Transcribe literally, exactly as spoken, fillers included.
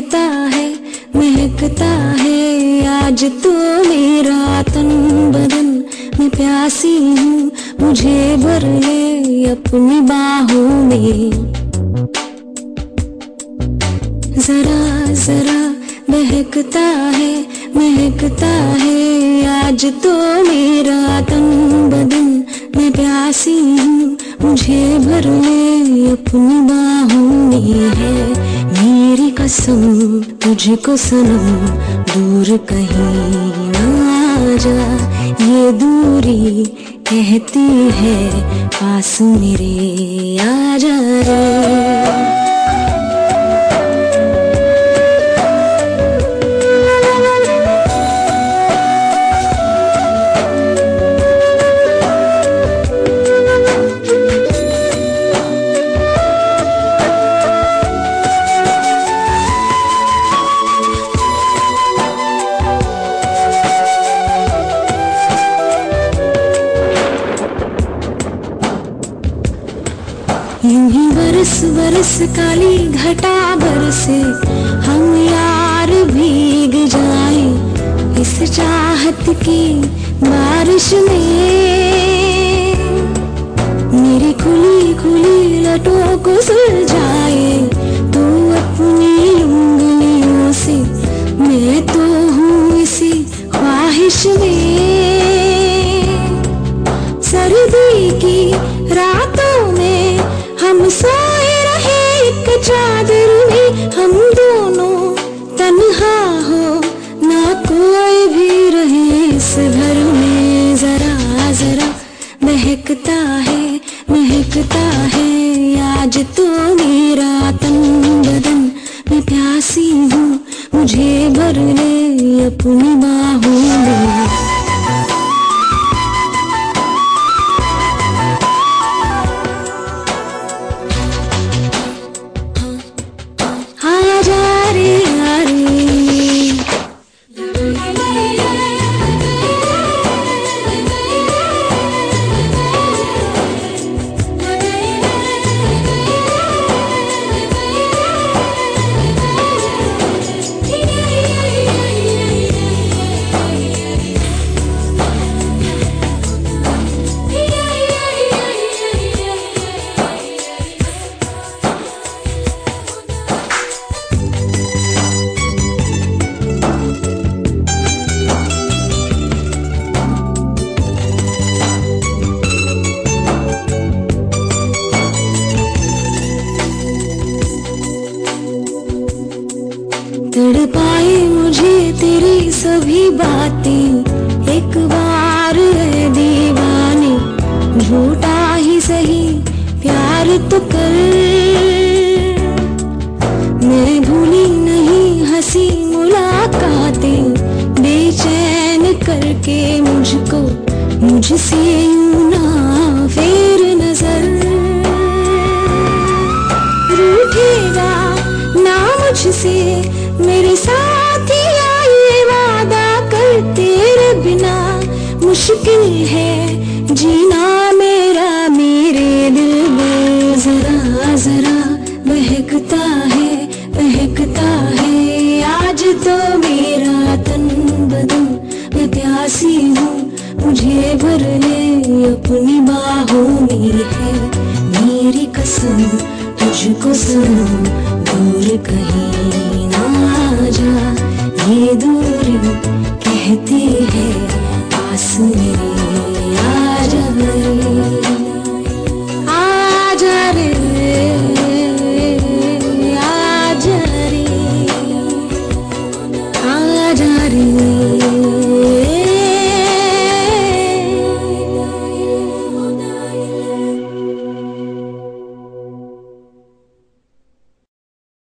महकता है महकता है आज तो मेरा तन बदन। मैं प्यासी हूँ मुझे भर ले अपनी बाहों में। जरा जरा महकता है महकता है आज तो मेरा तन बदन। मैं प्यासी हूँ मुझे भर ले अपनी बाहों में। है मेरी कसम तुझको सनम दूर कहीं ना जा। ये दूरी कहती है पास मेरे आ जा रे। यूं ही बरस बरस काली घटा बरसे हम यार भीग जाएं इस चाहत की बारिश में। मेरी खुली खुली लटों को सुलझाए तू अपनी उंगलियों से। मैं तो हूँ इसी ख्वाहिश में। सर्दी की रातों में हम सोए रहे एक चादर में। हम दोनों तन्हा हो ना कोई भी रहे इस घर में। जरा जरा महकता है महकता है आज तो मेरा तन बदन। मैं प्यासी हूँ मुझे भर ले अपनी बाहों में। तड़पाए मुझे तेरी सभी बातें एक बार है दीवाने। झूठा ही सही प्यार तो कर। मैं भूली नहीं हंसी मुलाकातें बेचैन करके मुझको मुझसे यूं ना फेर नजर। रूठेगा ना मुझसे मेरे साथिया ये वादा कर। तेरे बिना मुश्किल है जीना मेरा मेरे दिल में। जरा जरा महकता है महकता है आज तो मेरा तन बदन। मैं प्यासी हूँ मुझे भर ले अपनी बाहों में। है मेरी कसम तुझको सनम दूर कहीं ना जा। ये दूरी कहती है पास मेरे